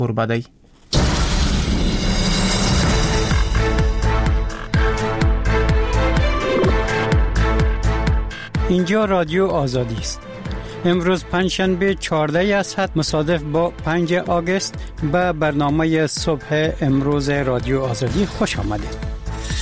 قربدی. اینجا رادیو آزادی است. امروز پنجشنبه 14 اسفند مصادف با 5 آگوست به برنامه صبح امروز رادیو آزادی خوش آمدید.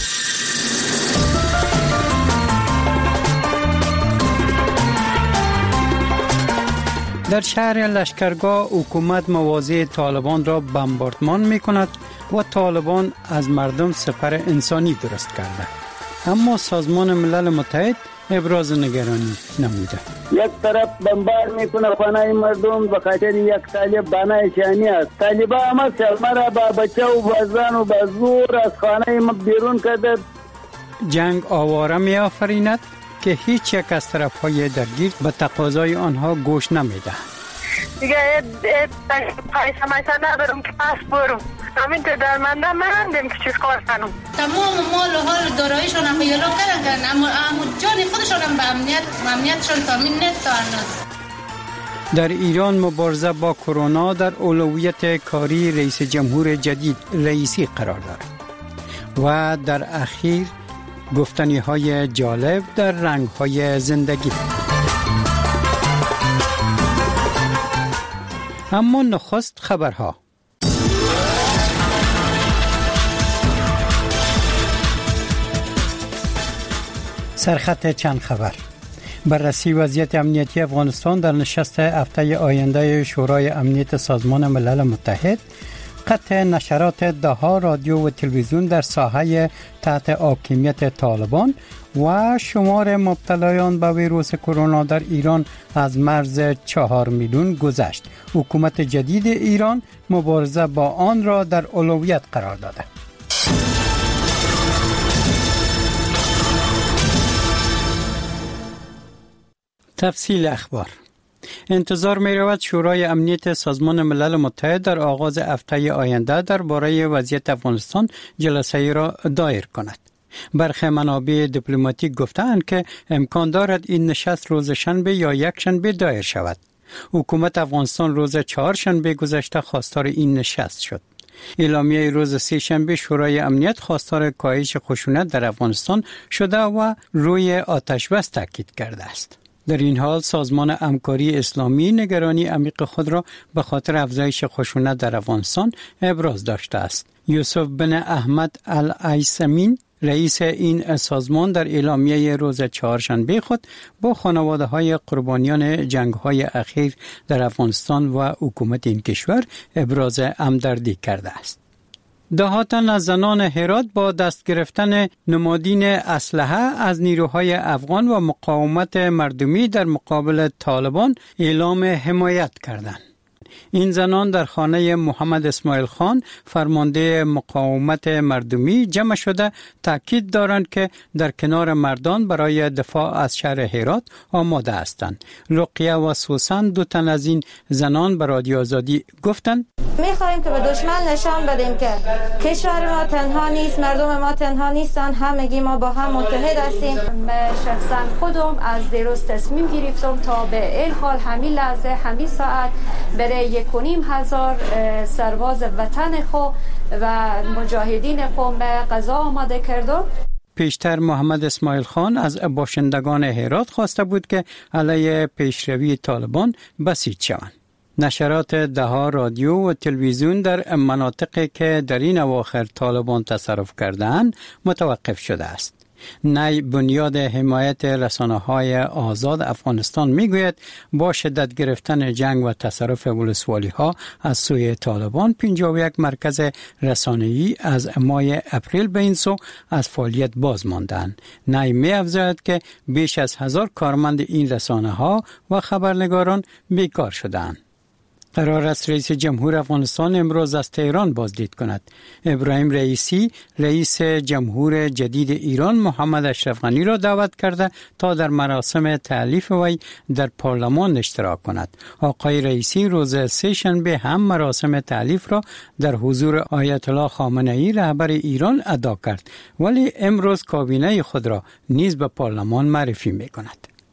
در شهر لشکرگاه حکومت مواضع طالبان را بمباردمان می کند و طالبان از مردم سپر انسانی درست کرده. اما سازمان ملل متحد ابراز نگرانی نموده. یک طرف بمبار میکنه خانه مردم به خاطر یک طالب بنای شانی است. طالبا هم سلمه با بچه و بازان و بازور از خانه ما بیرون کرده. جنگ آواره می آفریند که هیچ یک از طرفهای درگیر به تقاضای آنها گوش نمیده. دیگه پیسه ندارم که پس برم. همین که درمنده مندم که چیز کار کنم. تمام مال و حال داراییشون هم یلو کردن اما جان خودشون هم به امنیتشون تامین نتوانند. در ایران مبارزه با کرونا در اولویت کاری رئیس جمهور جدید رئیسی قرار دارد و در اخیر گفتنی های جالب در رنگ های زندگی. اما نخست خبرها. سرخط چند خبر. بررسی وضعیت امنیتی افغانستان در نشست هفته آینده شورای امنیت سازمان ملل متحد. قطع نشرات ده‌ها رادیو و تلویزیون در ساحه تحت حاکمیت طالبان و شمار مبتلایان به ویروس کرونا در ایران از مرز 4 میلیون گذشت. حکومت جدید ایران مبارزه با آن را در اولویت قرار داده. تفصیل اخبار. انتظار می رود شورای امنیت سازمان ملل متحد در آغاز هفته آینده درباره وضعیت افغانستان جلسه را دایر کند. برخی منابع دیپلماتیک گفتند که امکان دارد این نشست روز شنبه یا یک شنبه دایر شود. حکومت افغانستان روز 4 شنبه گذشته خواستار این نشست شد. اعلامیه روز 3 شنبه شورای امنیت خواستار کاهش خشونت در افغانستان شده و روی آتش بس تاکید کرده است. در این حال سازمان همکاری اسلامی نگرانی عمیق خود را به خاطر افزایش خشونت در افغانستان ابراز داشته است. یوسف بن احمد العیسمین رئیس این سازمان در اعلامیه روز 4 شنبه خود با خانواده‌های قربانیان جنگ‌های اخیر در افغانستان و حکومت این کشور ابراز همدردی کرده است. ده‌ها تن از زنان هرات با دست گرفتن نمادین اسلحه از نیروهای افغان و مقاومت مردمی در مقابل طالبان اعلام حمایت کردند. این زنان در خانه محمد اسماعیل خان فرمانده مقاومت مردمی جمع شده تاکید دارند که در کنار مردان برای دفاع از شهر هرات آماده هستند. رقیه و سوسن دو تن از این زنان به رادیو آزادی گفتند می‌خواهیم که به دشمن نشان بدیم که کشور ما تنها نیست، مردم ما تنها نیستن، همگی ما با هم متحد هستیم. شخصا خودم از دیروز تصمیم گرفتم تا به این حال همین لحظه همین ساعت برای 1,500 سرباز وطن خود و مجاهدین خود به قضا آماده کردم. پیشتر محمد اسماعیل خان از باشندگان هرات خواسته بود که علیه پیشروی طالبان بسیج شوند. نشرات ده‌ها رادیو و تلویزیون در مناطقی که در این اواخر طالبان تصرف کردند متوقف شده است. نی بنیاد حمایت رسانه‌های آزاد افغانستان میگوید با شدت گرفتن جنگ و تصرف ولسوالی‌ها از سوی طالبان 51 مرکز رسانه‌ای از ماه اپریل به این سو از فعالیت باز ماندند. نی می‌افزاید که بیش از 1000 کارمند این رسانه‌ها و خبرنگاران بیکار شدند. قرار است رئیس جمهور افغانستان امروز از تهران بازدید کند. ابراهیم رئیسی رئیس جمهور جدید ایران محمد اشرف غنی را دعوت کرده تا در مراسم تألیف وی در پارلمان اشتراک کند. آقای رئیسی روز 3 شنبه هم مراسم تألیف را در حضور آیت الله خامنه‌ای رهبر ایران ادا کرد، ولی امروز کابینه خود را نیز به پارلمان معرفی می کند.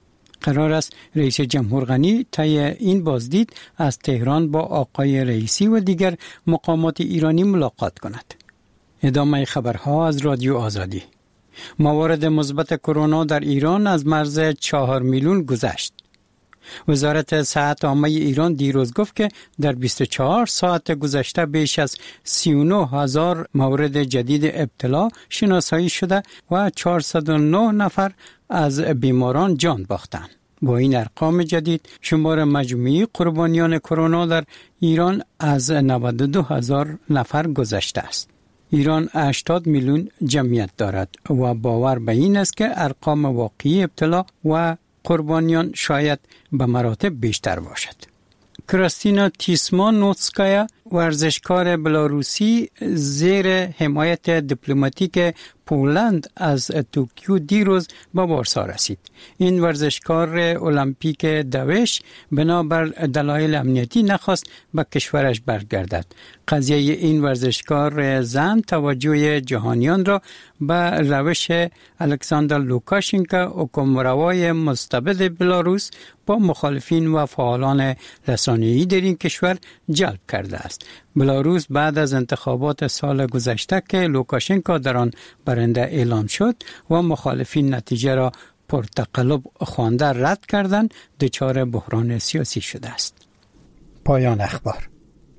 قرار است رئیس جمهور غنی طی این بازدید از تهران با آقای رئیسی و دیگر مقامات ایرانی ملاقات کند. ادامه خبرها از رادیو آزادی. موارد مثبت کرونا در ایران از مرز 4 میلیون گذشت. وزارت صحت عامه ایران دیروز گفت که در 24 ساعت گذشته بیش از 39,000 مورد جدید ابتلا شناسایی شده و 409 نفر از بیماران جان باختند. با این ارقام جدید شمار مجموعی قربانیان کرونا در ایران از 92,000 نفر گذشته است. ایران 80 میلیون جمعیت دارد و باور به این است که ارقام واقعی ابتلا و قربانیان شاید به مراتب بیشتر باشد. کریستینا تیسمانوتسکایا ورزشکار بلاروسی زیر حمایت دیپلماتیک پولند از توکیو دیروز به وارسا رسید. این ورزشکار المپیک دوش بنابر دلایل امنیتی نخواست به کشورش برگردد. قضیه این ورزشکار زن توجه جهانیان را به روش الکساندر لوکاشنکو حکمروای مستبد بلاروس با مخالفین و فعالان رسانه‌ای در این کشور جلب کرده است. بلاروس بعد از انتخابات سال گذشته که لوکاشنکو در آن برنده اعلام شد و مخالفین نتیجه را پرتقلب خوانده رد کردند، دچار بحران سیاسی شده است. پایان اخبار.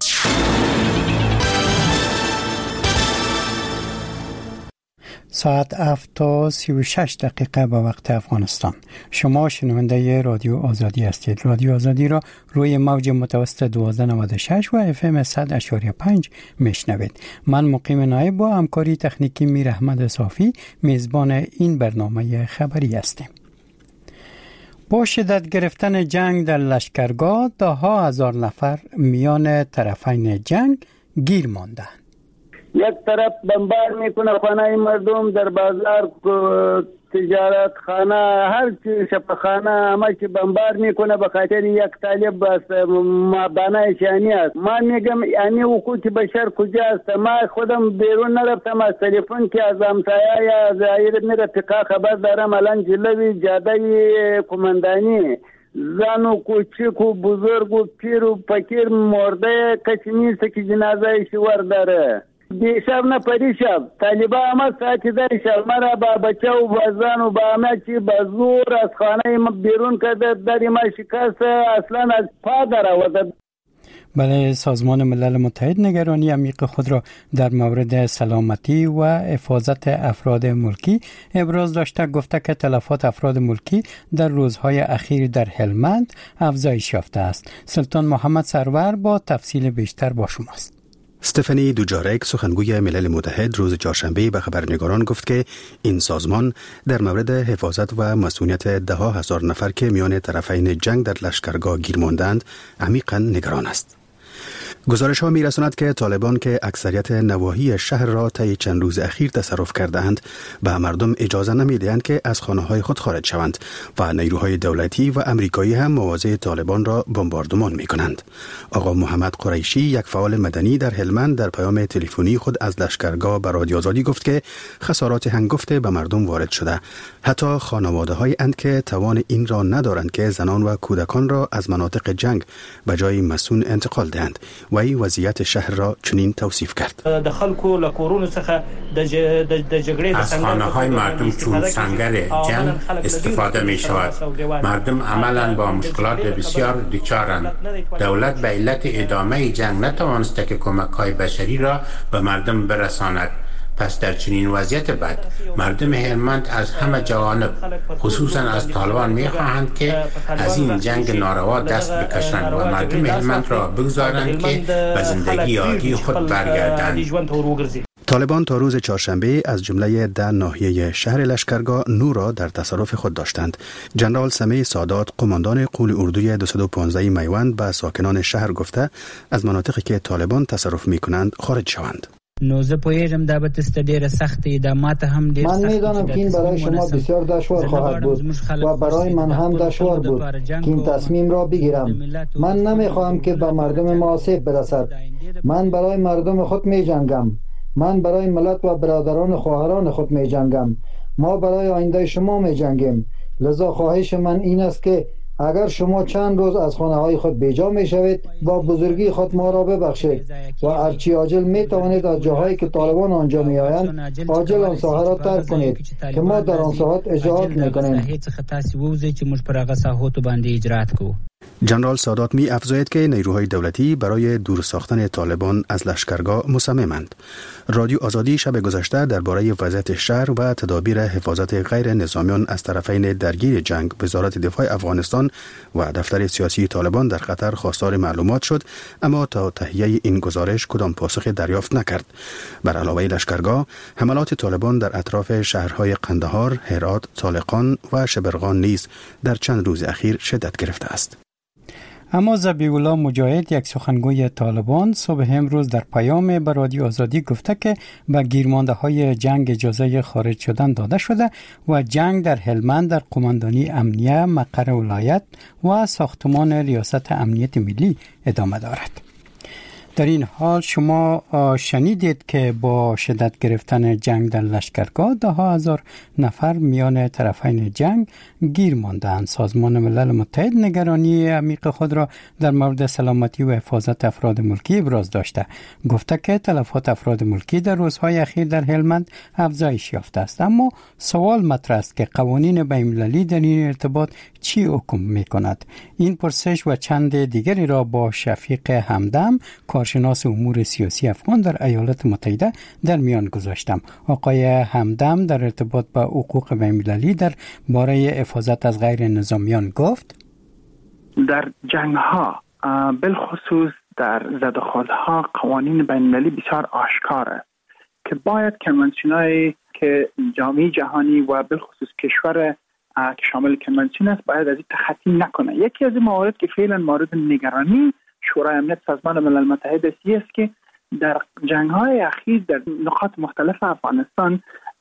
ساعت 7:36 به وقت افغانستان. شما شنونده رادیو آزادی هستید. رادیو آزادی را روی موج متوسط 1296 و FM 100.5 میشنوید. من مقیم نایب با همکاری تکنیکی میر احمد صافی میزبان این برنامه خبری هستیم. با شدت گرفتن جنگ در لشکرگاه، ده ها هزار نفر میان طرفین جنگ گیر ماندند. یک طرف بمبار میکنه خانه مردم، در بازار، تجارت خانه، هر چی شفاخانه همه چی بمبار میکنه به خاطر یک طالب بنای شانی است. من میگم یعنی حقوق بشر کجا است؟ ما خودم بیرون نرفتم، از تلفن که از همسایه یا از رفیقا خبر دارم الان جلوی جاده کماندانی زن و کوچک و بزرگ و پیر و فقیر مرده کسی نیست که جنازه شور داره. دیشب نه پریشب طالبا همه ساعتی در شب مرا با بچه و بازان و با همه چی با زور از خانه بیرون کرده، در ما شکست اصلا از پا در آورده. بله، سازمان ملل متحد نگرانی عمیق خود را در مورد سلامتی و حفاظت افراد ملکی ابراز داشته، گفته که تلفات افراد ملکی در روزهای اخیر در هلمند افزایش یافته است. سلطان محمد سرور با تفصیل بیشتر با شماست. استفانی دوجارک سخنگوی ملل متحد روز چهارشنبه به خبرنگاران گفت که این سازمان در مورد حفاظت و مسئولیت ده ها هزار نفر که میان طرفین جنگ در لشکرگاه گیر ماندند عمیقاً نگران است. گزارش ها می رساند که طالبان که اکثریت نواحی شهر را طی چند روز اخیر تصرف کرده‌اند به مردم اجازه نمی دهند که از خانه های خود خارج شوند و نیروهای دولتی و امریکایی هم مواضع طالبان را بمباردمان می کنند. آقا محمد قریشی، یک فعال مدنی در هلمند، در پیام تلفنی خود از لشکرگاه به رادیو آزادی گفت که خسارات هنگفته به مردم وارد شده. حتی خانواده های اند که توان این را ندارند که زنان و کودکان را از مناطق جنگ به جای مسون انتقال دهند. وی وضعیت شهر را چنین توصیف کرد. د خلکو له کورونو څخه د جګړې از خانه‌های مردم چون سنگر جنگ استفاده می شود. مردم عملاً با مشکلات بسیار دچارند. دولت به علت ادامه جنگ نتوانسته که کمک‌های بشری را به مردم برساند. پس در چنین وضعیت بد مردم هلمند از همه جوانب خصوصا از طالبان می‌خواهند که از این جنگ ناروا دست بکشند و مردم هلمند را بگذارند که به زندگی عادی خود برگردند. طالبان تا روز چهارشنبه از جمله 10 ناحیه شهر لشکرگاه 9 را در تصرف خود داشتند. جنرال سمیع سادات، قماندان قول اردوی 215 میوند، به ساکنان شهر گفته از مناطقی که طالبان تصرف می‌کنند خارج شوند. نو زه پوهیږم دا به تاسو ډېر سخت اقدامات هم ډېر سخت. من میدانم که این برای شما بسیار دشوار خواهد بود و برای من هم دشوار بود که این تصمیم را بگیرم. من نمیخواهم که به مردم ما آسیب برسد. من برای مردم خود می جنگم. من برای ملت و برادران و خواهران خود می جنگم. ما برای آینده شما می جنگیم. لذا خواهش من این است که اگر شما چند روز از خانه های خود بیجا می شوید با بزرگی خود ما را ببخشید و هرچی عاجل می توانید از جاهایی که طالبان آنجا می آیند عاجل آن ساحه را ترک کنید که ما در آن ساحات اجراعات می کنیم. جنرال سادات می افزاید که نیروهای دولتی برای دور ساختن طالبان از لشکرگاه مصممند. رادیو آزادی شب گذشته درباره وضعیت شهر و تدابیر حفاظت غیر نظامیان از طرفین درگیر جنگ وزارت دفاع افغانستان و دفتر سیاسی طالبان در قطر خواستار معلومات شد، اما تا تهیه این گزارش کدام پاسخ دریافت نکرد. بر علاوه لشکرگاه، حملات طالبان در اطراف شهرهای قندهار، هرات، طالقان و شبرغان نیز در چند روز اخیر شدت گرفته است. اما ذبیح الله مجاهد، یک سخنگوی طالبان، صبح امروز در پیام به رادیو آزادی گفته که به گیرمانده های جنگ اجازه خارج شدن داده شده و جنگ در هلمند در قماندانی امنیه مقر ولایت و ساختمان ریاست امنیت ملی ادامه دارد. در این حال شما شنیدید که با شدت گرفتن جنگ در لشکرگاه 10,000 نفر میان طرفین جنگ گیر ماندند. سازمان ملل متحد نگرانی عمیق خود را در مورد سلامتی و حفاظت افراد ملکی ابراز داشته. گفته که تلفات افراد ملکی در روزهای اخیر در هلمند افزایش یافته است. اما سوال مطرح است که قوانین بین‌المللی در این ارتباط چی حکم می‌کند؟ این پرسش و چند دیگری را با شفیق همدم، کارشناس امور سیاسی افغان در ایالات متحده در میان گذاشتم. آقای همدم در ارتباط با حقوق بین‌المللی در باره حفاظت از غیر نظامیان گفت: در جنگ‌ها بالخصوص در زدوخوردها قوانین بین‌المللی بسیار آشکار است که باید کنوانسیون‌های که جامعه جهانی و بالخصوص کشور که شامل کنوانسیون است باید از این تخطی نکنه. یکی از این موارد که فعلا مورد نگرانی شورای امنیت سازمان ملل متحد است که در جنگ‌های اخیر در نقاط مختلف افغانستان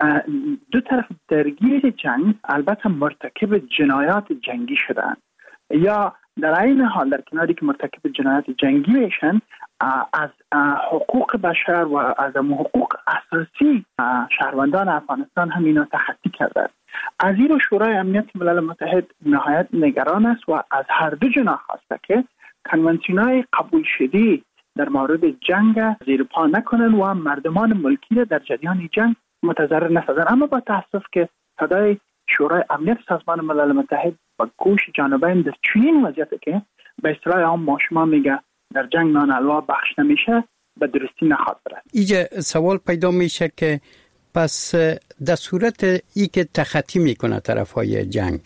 دو طرف درگیر جنگ البته مرتکب جنایات جنگی شدند، یا در این حال در کناری که مرتکب جنایات جنگی میشن از حقوق بشر و از حقوق اساسی شهروندان افغانستان هم اینا تخطی کرده. از این رو شورای امنیت ملل متحد نهایت نگران است و از هر دو جناح خواسته که کنوانسیون‌های قبول شده در مورد جنگ زیر پا نکنن و مردمان ملکی را در جریان جنگ متضرر نسازن. اما با تاسف که صدای شورای امنیت سازمان ملل متحد با گوش جانبین در چنین وضعیتی که به اصطلاح عام ما شما میگه در جنگ نان الوا بخش نمیشه به درستی نخواهد برد. اینجا سوال پیدا میشه که پس در صورت ای که تخطی میکنه طرفهای جنگ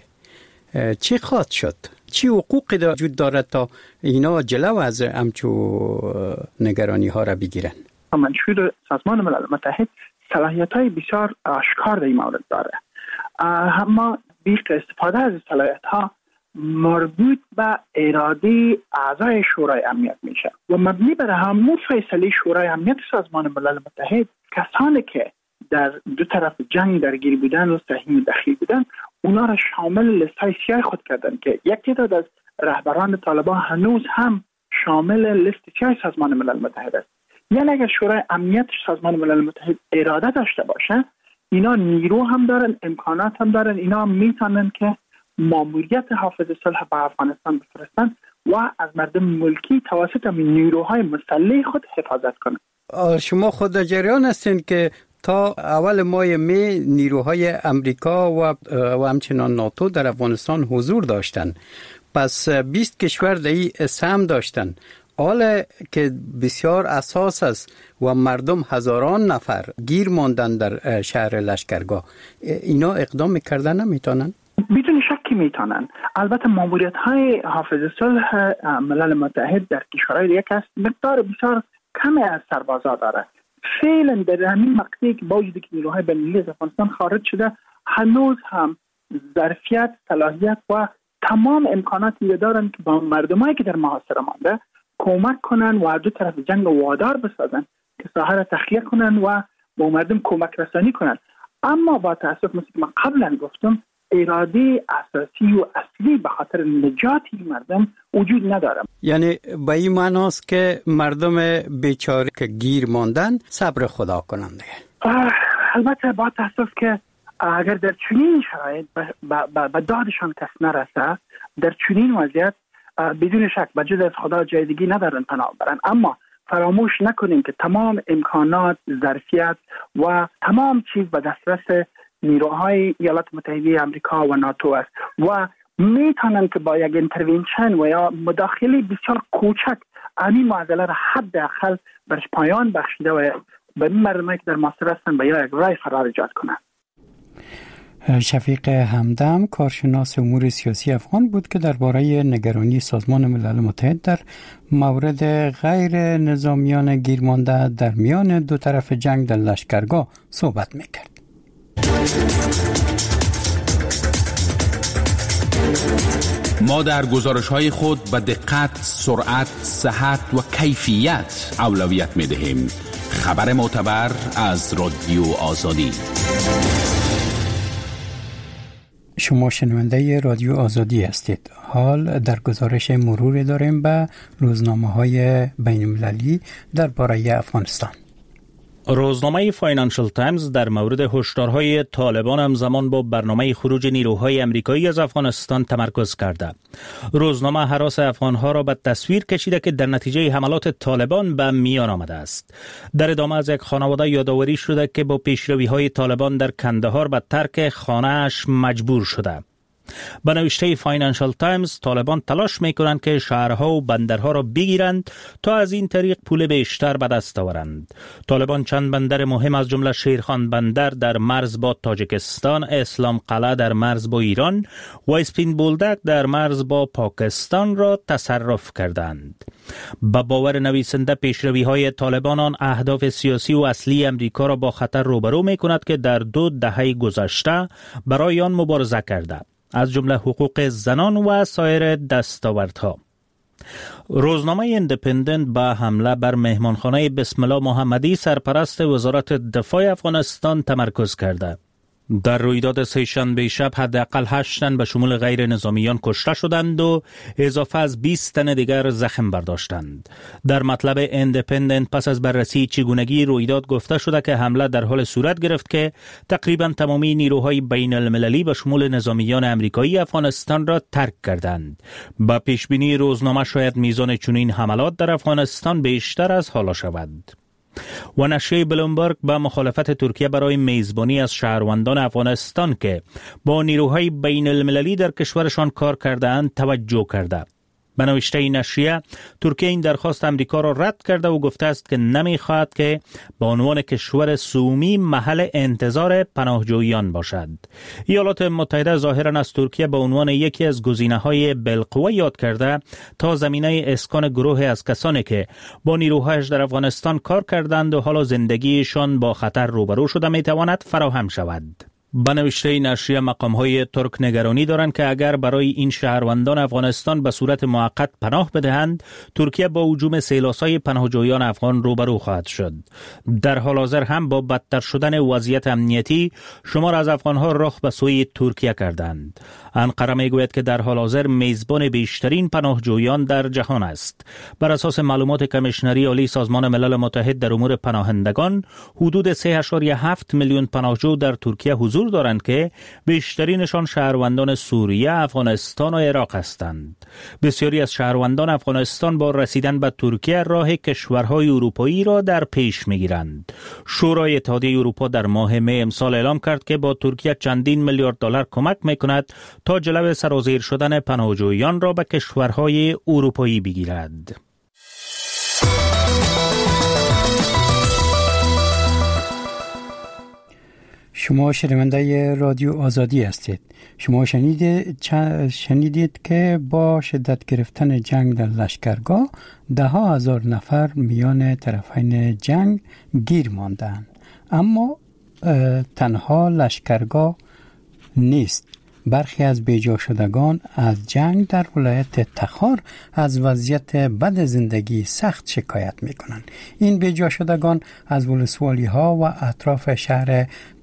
چی خواهد شد؟ چی حقوقی وجود دارد تا اینا جلو از همچو نگرانی ها را بگیرن؟ منشور سازمان ملل متحد صلاحیت های بسیار آشکار در این مورد داره، اما بیش استفاده از صلاحیت ها مربوط به اراده اعضای شورای امنیت میشه و مبنی بر همون فیصله شورای امنیت سازمان ملل متحد کسانی که در دو طرف جنگ درگیر بودن و سهیم دخیل بودن اونا را شامل لیست سیاه خود کردن که یک تعداد از رهبران طالبان هنوز هم شامل لیست سیاه سازمان ملل متحد است. یعنی اگر شورای امنیت سازمان ملل متحد اراده داشته باشه اینا نیرو هم دارن، امکانات هم دارن، اینا میتونن که ماموریت حافظ صلح به افغانستان بفرستن و از مردم ملکی توسط نیروهای مسلح خود حفاظت کنن. شما خود در جریان هستین که تا اول ماه می نیروهای امریکا و همچنان ناتو در افغانستان حضور داشتن، پس 20 کشور در این سهم داشتن، حال که بسیار اساس است و مردم هزاران نفر گیر ماندن در شهر لشکرگاه، اینا اقدام میکردن نمیتونن؟ بدون شکی میتونن. البته ماموریت های حافظ صلح ملل متحد در کشورهای دیگه است مقدار بسیار کمی از سربازا داره. فعلا در همین مقطعی که با وجود که نیروهای بین‌المللی از افغانستان خارج شده هنوز هم ظرفیت، صلاحیت و تمام امکاناتی دارن که با مردمایی که در محاصره مانده کمک کنن و دو طرف جنگ وادار بسازن که ساحه را تخلیه کنن و با مردم کمک رسانی کنن. اما با تاسف مثل که من قبلا گفتم اراده اساسی و اصلی به خاطر نجات مردم وجود نداره. یعنی به این معناست که مردم بیچاره که گیر ماندن صبر خدا کنند. البته با تاسف که اگر در چنین شرایط به دادشان کس نرسه، در چنین وضعیت بدون شک بجز از خدا جای دیگه ندارن پناه برن. اما فراموش نکنیم که تمام امکانات، ظرفیت و تمام چیز به دسترس نیروهای ایالات متحده آمریکا و ناتو است و میتونن که با یک اینترونشن و یا مداخله بسیار کوچک این معضله را حداقل برش پایان بخشیده و به مردمی که در معاصر هستن به یک رای قرار ایجاد کنند. شفیق همدم کارشناس امور سیاسی افغان بود که درباره نگرانی سازمان ملل متحد در مورد غیر نظامیان گیرمانده در میان دو طرف جنگ در لشکرگاه صحبت میکرد. ما در گزارش‌های خود به دقت، سرعت، صحت و کیفیت اولویت می‌دهیم. خبر معتبر از رادیو آزادی. شما شنونده رادیو آزادی هستید. حال در گزارش مرور داریم به روزنامه‌های بین‌المللی درباره افغانستان. روزنامه فاینانشل تایمز در مورد هشدارهای طالبان همزمان با برنامه خروج نیروهای امریکایی از افغانستان تمرکز کرده. روزنامه هراس افغانها را به تصویر کشیده که در نتیجه حملات طالبان به میان آمده است. در ادامه از یک خانواده یادآوری شده که با پیشروی‌های طالبان در کندهار به ترک خانه‌اش مجبور شده. به نوشته فاینانشل تایمز، طالبان تلاش میکنند که شهرها و بندرها را بگیرند تا از این طریق پول بیشتر به دست آورند. طالبان چند بندر مهم از جمله شیرخان بندر در مرز با تاجیکستان، اسلام قلعه در مرز با ایران و اسپین بولدک در مرز با پاکستان را تصرف کردند. با باور نویسنده، پیشروی‌های طالبان آن اهداف سیاسی و اصلی امریکا را با خطر روبرو میکند که در 2 دهه گذشته برای آن مبارزه کرده، از جمله حقوق زنان و سایر دستاوردها. روزنامه ایندیپندنت با حمله بر مهمانخانه بسم الله محمدی سرپرست وزارت دفاع افغانستان تمرکز کرده. در رویداد سه‌شنبه شب حداقل 8 تن به شمول غیر نظامیان کشته شدند و اضافه از 20 تن دیگر زخم برداشتند. در مطلب ایندیپندنت پس از بررسی چگونگی رویداد گفته شده که حمله در حال صورت گرفت که تقریبا تمامی نیروهای بین المللی به شمول نظامیان امریکایی افغانستان را ترک کردند. با پیشبینی روزنامه شاید میزان چنین حملات در افغانستان بیشتر از حالا شود. و نشریه بلومبرگ به مخالفت ترکیه برای میزبانی از شهروندان افغانستان که با نیروهای بین المللی در کشورشان کار کرده‌اند توجه کرده. به نوشته این نشریه، ترکیه این درخواست امریکا را رد کرده و گفته است که نمی‌خواهد که به عنوان کشور صومی محل انتظار پناهجویان باشد. ایالات متحده ظاهراً از ترکیه به عنوان یکی از گزینه‌های بالقوه یاد کرده تا زمینه اسکان گروه از کسانی که با نیروهایش در افغانستان کار کردند و حالا زندگیشان با خطر روبرو شده می‌تواند فراهم شود. به نوشته نشریه، مقام‌های ترک نگرانی دارند که اگر برای این شهروندان افغانستان به صورت موقت پناه بدهند، ترکیه با هجوم سیلاسای پناهجویان افغان روبرو خواهد شد. در حال حاضر هم با بدتر شدن وضعیت امنیتی، شمار از افغان‌ها رخ به سوی ترکیه کردند. انقره میگوید که در حال حاضر میزبان بیشترین پناهجویان در جهان است. بر اساس معلومات کمیشنری عالی سازمان ملل متحد در امور پناهندگان، حدود 3.7 میلیون پناهجو در ترکیه حضور دارند که بیشترینشان شهروندان سوریه، افغانستان و عراق هستند. بسیاری از شهروندان افغانستان با رسیدن به ترکیه راه کشورهای اروپایی را در پیش میگیرند. شورای اتحادیه اروپا در ماه می امسال اعلام کرد که با ترکیه چندین میلیارد دلار کمک میکند تا جلو سرازیر شدن پناهجویان را به کشورهای اروپایی بگیرد. شما شنونده رادیو آزادی هستید. شما شنیدید که با شدت گرفتن جنگ در لشکرگاه 10,000 نفر میان طرفین جنگ گیر ماندند. اما تنها لشکرگاه نیست. برخی از بیجا شدگان از جنگ در ولایت تخار از وضعیت بد زندگی سخت شکایت می کنند. این بیجا شدگان از ولسوالی ها و اطراف شهر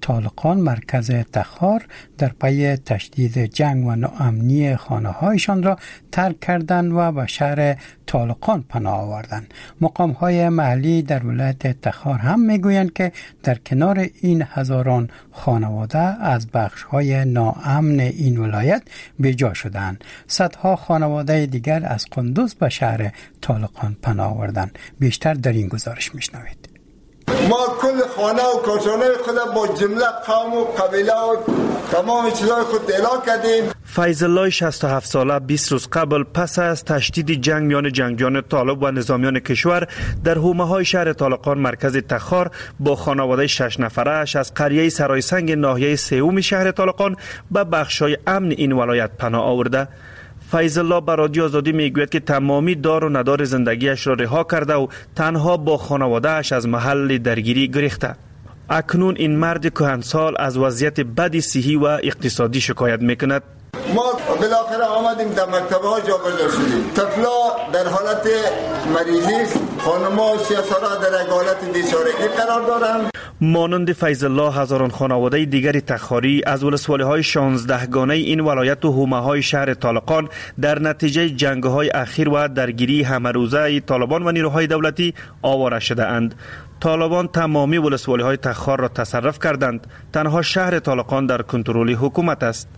طالقان مرکز تخار در پی تشدید جنگ و ناامنی خانه‌هایشان را ترک کردند و به شهر طالقان پناه آوردند. مقام‌های محلی در ولایت تخار هم میگویند که در کنار این هزاران خانواده از بخش‌های ناامن این ولایت بی‌جا شدند. صدها خانواده دیگر از قندوز به شهر طالقان پناه آوردند. بیشتر در این گزارش میشنوید. ما کل خانه و کاشانه خود با جمله قوم و قبیله و تمام چیزای خود اعلام کردیم. فیض الله 67 ساله 20 روز قبل پس از تشدید جنگ میان جنگجویان طالب و نظامیان کشور در حومه‌های شهر طالقان مرکز تخار با خانواده 6 نفره‌اش از قریه سرای سنگ ناحیه سوم شهر طالقان به بخش‌های امن این ولایت پناه آورده. فیض الله به رادیو آزادی میگوید که تمامی دار و ندار زندگیش را رها کرده و تنها با خانواده اش از محل درگیری گریخته. اکنون این مرد کهنسال از وضعیت بد صحی و اقتصادی شکایت میکند. ما بالاخره آمدیم در مکتبه ها جابجا شدیم. طفلا در حالت مریضی است، خانم‌ها و سیاسرها در یک حالت بیچارگی قرار دارند. مانند فیض الله هزاران خانواده دیگری تخاری از ولسوالی‌های 16 گانه این ولایت و حومه‌های شهر طالقان در نتیجه جنگ‌های اخیر و درگیری همه‌روزه طالبان و نیروهای دولتی آواره شده اند. طالبان تمامی ولسوالی‌های تخار را تصرف کردند. تنها شهر طالقان در کنترل حکومت است.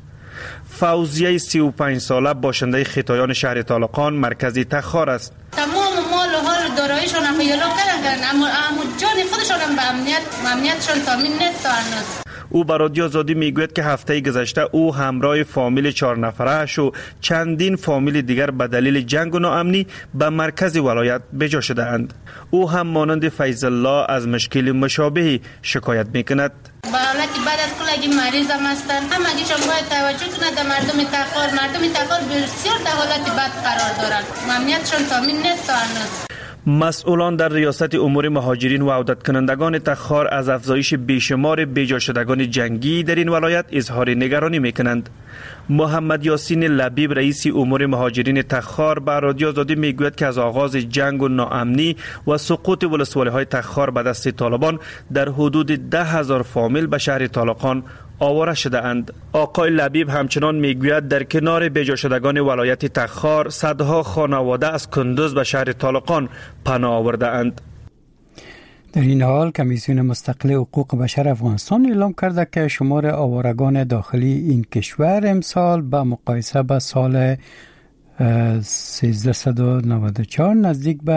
فوزیه 35 ساله باشنده خطایان شهر طالقان مرکزی تخار است. تمام مال و حال داراییشون هم یلا کردن، اما جان خودشون هم به امنیتشون تامین نیست تا هنوز. او به رادیو آزادی میگوید که هفته گذشته او همراه فامیل 4 نفره‌اش و چندین فامیل دیگر به دلیل جنگ و ناامنی به مرکز ولایت بجا شده اند. او هم مانند فیض الله از مشکل مشابهی شکایت میکند. با حالتی بعد از کلگی مریض هم هستن، همگیشون باید توجه کنند در مردم تخار بسیار در حالت بد قرار دارند. امنیتشون تامین نیست تا هنوز. مسئولان در ریاست امور مهاجرین و عودت کنندگان تخار از افزایش بیشمار بیجا شدگان جنگی در این ولایت اظهار نگرانی میکنند. محمد یاسین لبیب رئیس امور مهاجرین تخار به رادیو آزادی میگوید که از آغاز جنگ و ناامنی و سقوط ولسوالی‌های تخار به دست طالبان در حدود 10,000 فامیل به شهر طالقان آواره شده اند. آقای لبیب همچنان میگوید در کنار بیجا شدگان ولایت تخار صدها خانواده از کندوز به شهر طالقان پناه آورده اند. در این حال کمیسیون مستقل حقوق بشر افغانستان اعلام کرده که شمار آوارگان داخلی این کشور امسال به مقایسه با سال 1394 نزدیک به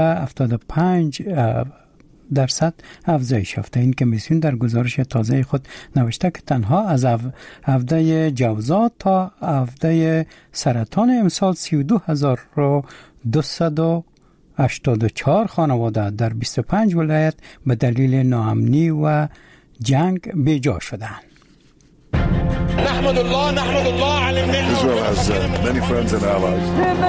75% افزایش یافته. این کمیسیون در گزارش تازه خود نوشته که تنها از هفته جوزات تا هفته سرطان امسال 32,284 خانواده در 25 ولایت به دلیل ناامنی و جنگ بیجا شدند. نحمد الله على النعمة. Israel has many friends and allies.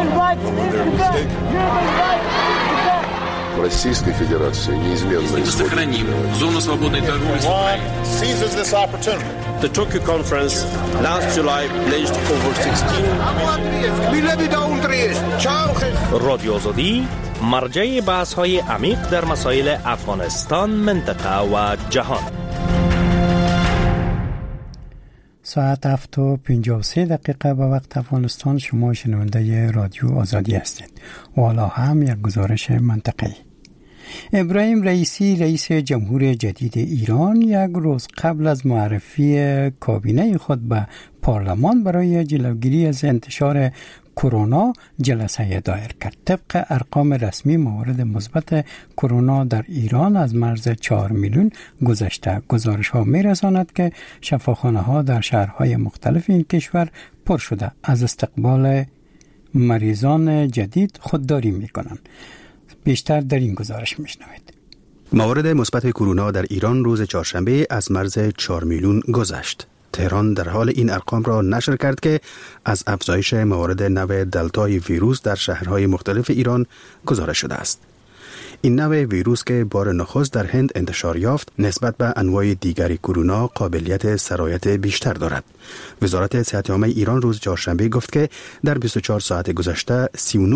Российской Федерации неизменно сохраним зону свободной торговли с Украиной. Seizes this opportunity. The Tokyo conference last July pledged over 16 رادیو آزادی مرجع بحث‌های عمیق در مسائل افغانستان، منطقه و جهان. ساعت 7:53 به وقت افغانستان. شما شنونده رادیو آزادی هستید و حالا هم یک گزارش منطقه‌ای. ابراهیم رئیسی رئیس جمهور جدید ایران یک روز قبل از معرفی کابینه خود به پارلمان برای جلوگیری از انتشار کرونا جلسه دایر کرد. طبق ارقام رسمی موارد مثبت کرونا در ایران از مرز 4 میلیون گذشته. گزارش ها می رساند که شفاخانه ها در شهرهای مختلف این کشور پر شده از استقبال مریضان جدید خودداری می کنند. بیشتر در این گزارش می شنوید. موارد مثبت کرونا در ایران روز چهارشنبه از مرز 4 میلیون گذشت. تهران در حال این ارقام را نشر کرد که از افزایش موارد نو دلتای ویروس در شهرهای مختلف ایران گزارش شده است. این نوع ویروس که بار نخست در هند انتشار یافت نسبت به انواع دیگری کرونا قابلیت سرایت بیشتر دارد. وزارت صحت عامه ایران روز چهارشنبه گفت که در 24 ساعت گذشته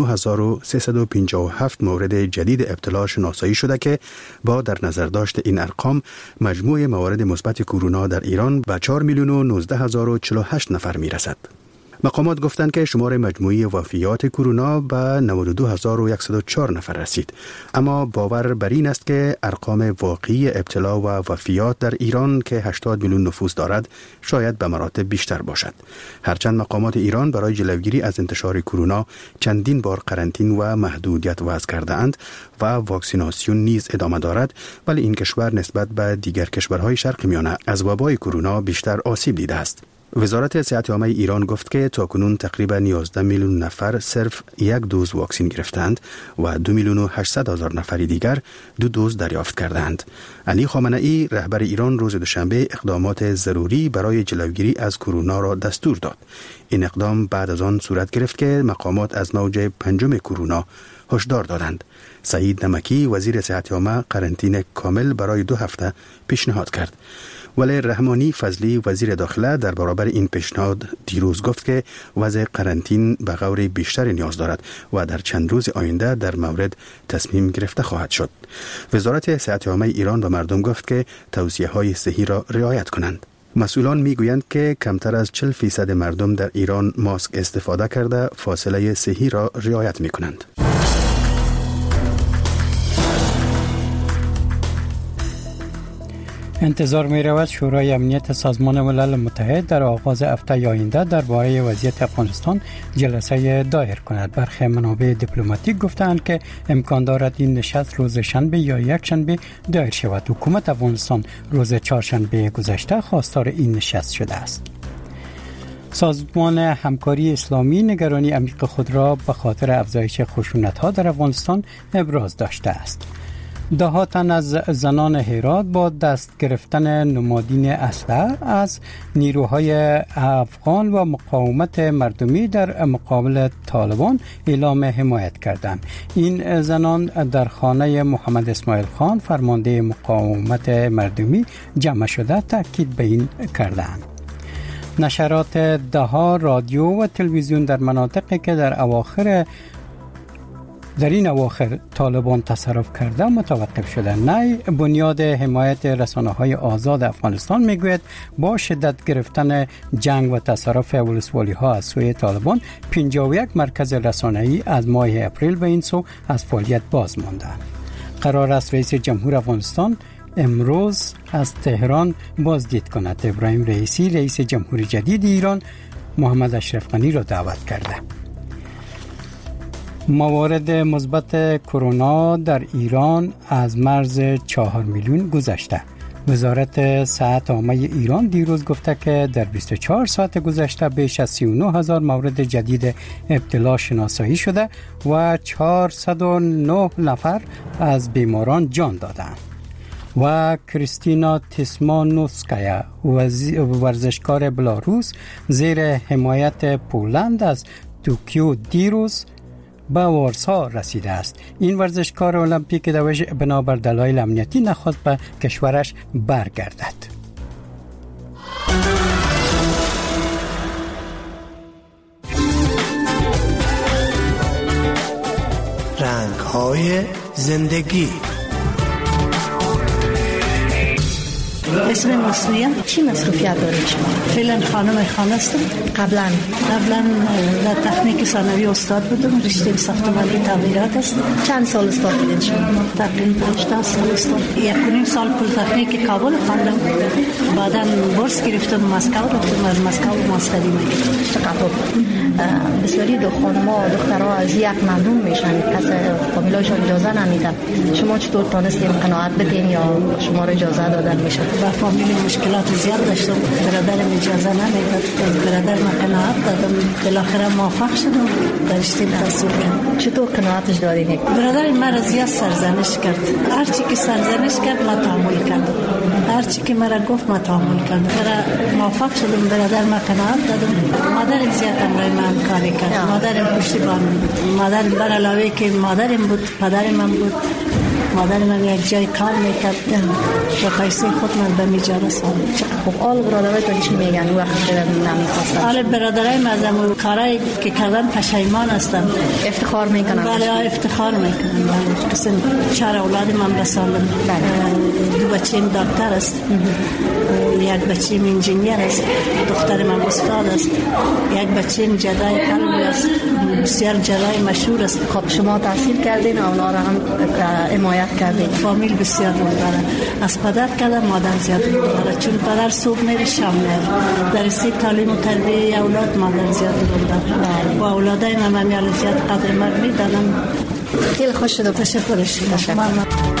39357 مورد جدید ابتلا شناسایی شده که با در نظر داشت این ارقام مجموع موارد مثبت کرونا در ایران به 4,019,048 نفر میرسد. مقامات گفتند که شمار مجموعی وفیات کرونا به 92,104 نفر رسید، اما باور بر این است که ارقام واقعی ابتلا و وفیات در ایران که 80 میلیون نفوس دارد شاید به مراتب بیشتر باشد. هرچند مقامات ایران برای جلوگیری از انتشار کرونا چندین بار قرنطینه و محدودیت وضع کرده اند و واکسیناسیون نیز ادامه دارد، ولی این کشور نسبت به دیگر کشورهای شرق میانه از وبای کرونا بیشتر آسیب دیده است. وزارت صحت عامه ایران گفت که تاکنون تقریبا 11 میلیون نفر صرف یک دوز واکسن گرفتند و 2,800,000 نفر دیگر 2 دوز دریافت کردند. علی خامنه‌ای رهبر ایران روز دوشنبه اقدامات ضروری برای جلوگیری از کرونا را دستور داد. این اقدام بعد از آن صورت گرفت که مقامات از موج پنجم کرونا هشدار دادند. سعید نمکی وزیر صحت عامه قرنطینه کامل برای 2 هفته پیشنهاد کرد. ولی رحمانی فضلی وزیر داخله در برابر این پیشنهاد دیروز گفت که وضع قرنطینه به غور بیشتر نیاز دارد و در چند روز آینده در مورد تصمیم گرفته خواهد شد. وزارت صحت عامه ایران به مردم گفت که توصیه‌های صحی را رعایت کنند. مسئولان میگویند که کمتر از 40% مردم در ایران ماسک استفاده کرده فاصله صحی را رعایت می‌کنند. انتظار می رود شورای امنیت سازمان ملل متحد در آغاز هفته آینده درباره وضعیت افغانستان جلسه دایر کند. برخی منابع دیپلماتیک گفتند که امکان دارد این نشست روز شنبه یا یک شنبه دایر شود. حکومت افغانستان روز چهارشنبه گذشته خواستار این نشست شده است. سازمان همکاری اسلامی نگرانی عمیق خود را به خاطر افزایش خشونت‌ها در افغانستان ابراز داشته است. ده تن از زنان هرات با دست گرفتن نمادین اسلحه از نیروهای افغان و مقاومت مردمی در مقابل طالبان اعلام حمایت کردند. این زنان در خانه محمد اسماعیل خان فرمانده مقاومت مردمی جمع شده تاکید به این کردند. نشرات دهها رادیو و تلویزیون در مناطقی که در این اواخر طالبان تصرف کرده متوقف شده. نی بنیاد حمایت رسانه‌های آزاد افغانستان میگوید با شدت گرفتن جنگ و تصرف ولسوالی‌ها از سوی طالبان 51 مرکز رسانه‌ای از ماه اپریل به این سو از فعالیت باز ماندند. قرار است رئیس جمهور افغانستان امروز از تهران بازدید کند. ابراهیم رئیسی رئیس جمهور جدید ایران محمد اشرف غنی را دعوت کرده. موارد مثبت کرونا در ایران از مرز 4 میلیون گذشته. وزارت صحت عامه ایران دیروز گفته که در 24 ساعت گذشته بیش از 39,000 مورد جدید ابتلا شناسایی شده و 409 نفر از بیماران جان دادند. و کریستینا تیسمانوسکایا ورزشکار بلاروس زیر حمایت پولند از توکیو دیروز به وارسا رسیده است. این ورزشکار المپیک دوج بنابر دلایل امنیتی نخواست به کشورش برگردد. رنگ‌های زندگی. اسم مصنوعی چی مصروفیت دارید شما؟ فعلا خانم خانه هستم. قبلا در تکنیک ثانوی استاد بودم. رشته ساختمانی تعمیرات است. چند سال استاد بودید شما؟ تقریبا 18 سال استاد. 1.5 سال پلیتکنیک کابل خواندم. بعداً بورس گرفتم مسکو رفتم. از مسکو ماستری گرفتم. چقدر بسیاری خانم‌ها و دخترها از یک ممنون میشن از فامیلاشون اجازه نمیدن. شما چطور تونستین قناعت بدین یا شما رو اجازه دادن میشه؟ با فامیل مشکلات زیاد داشتم. برادرم اجازه نمیداد. برادر ما قناعت دادم. بالاخره موفق شدم. در رشته تحصیل کردم. چطور قناعتش دادین؟ برادر مرا زیاد سرزنش کرد. هر چی که سرزنش کرد ما تحمل کردم. هر چی که مرا گفت ما تحمل کردم. موفق شدم. برادر ما قناعت دادم. مادر زیاد امرای من کاری کرد. مادرم پشتیبان بود. مادرم بر علاوه که مادرم بود پدرم هم بود. مادر من یک جای کار میکرد و پیسه خود من به میجا رساند. خب آل برادرای تو چی میگن وقتی که نمیخواستن؟ آل برادرای من از اون کارایی که کردن پشیمان هستن. افتخار میکنن؟ بله افتخار میکنن. مثلا 4 اولاد من رساندم. 2 بچه‌م دکتر است، یک بچه‌م انجینیر است، دختر من استاد است، یک بچه‌م جدای قلب است، بسیار جدای مشهور است. خب شما تحصیل کردین و اونا را هم حمایت کردین؟ فامیل بسیار رول داره. از پدر کردم مادر زیاد رول داره، چون پدر صبح میره شام میره. در رسید تعلیم و تربیه اولاد مادر زیاد رول داره و اولادای من زیاد قدر مرد میدادن. خیلی خوش شد. تشکر.